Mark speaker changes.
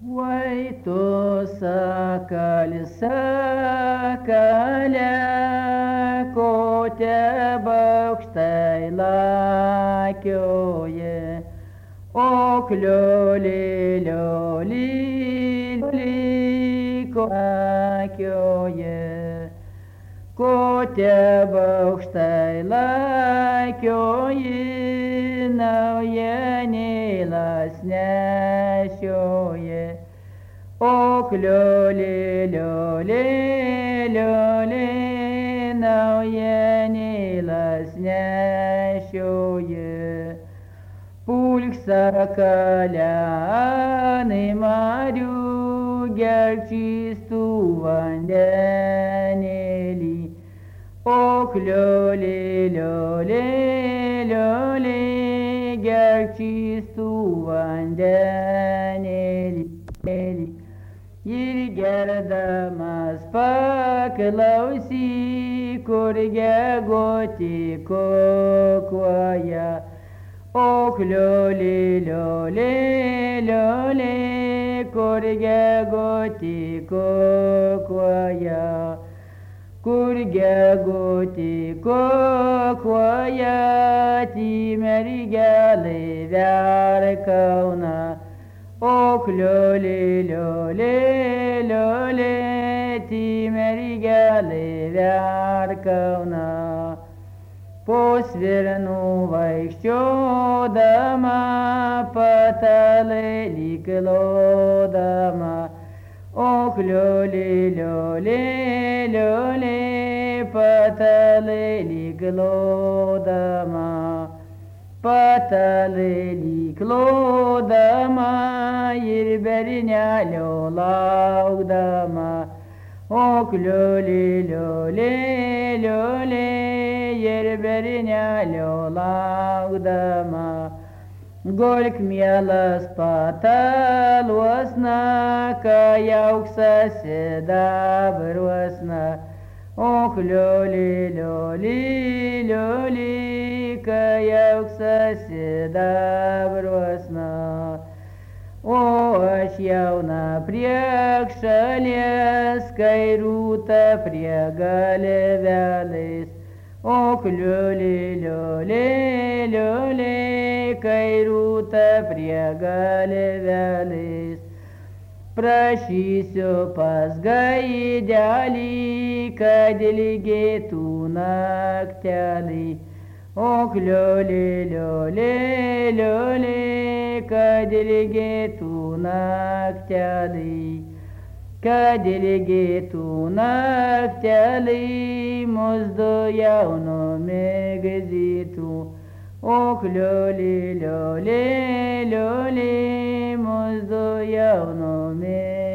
Speaker 1: Vai tu sakali sakale, ko te baukštai lakioje, o klioli, lioli, lioli, ko lakioje. Ko te baukštai lakioji, naujienėlas nešioje. O klioli, lioli, lioli, naujienėlas nešioje. Pulk sakalenai marių, gerk čistų vandenėlį. O klioli, lioli, lioli, gerk čistų vandenėlį. Ir gerdamas paklausyk, kur gegoti kokoja. O klioli, lioli, lioli, kur gegoti kokoja. Kur gegoti kokoja, ti mergelė verkauna. O klioli, lioli, lioli, ti mergelė verkauna. Po svirnų vaikščiodama, patalai lyg lodama. O klioli, lioli, lioli, patalai lyg lodama. Patalai lyg lodama ir bernelio laukdama. O klioli, lioli, lioli, ir bernelio laukdama. Gulk mielas pataluosna, kai auksas sidabruosna. O klioli, lioli, lioli, kai auksas sidabruosna. O aš jauna prie šalies, kai rūta prie galvelės. O klioli, lioli, lioli, kai rūta prie galvelės. Prašysiu pas gaidelį, kad ilgėtų naktelį. O klioli, lioli, lioli, kad ilgėtų naktelį. Kad ilgėtų naktelį, mus du jaunu migdytų. O klioli, lioli, lioli, mus du jaunu migdytų.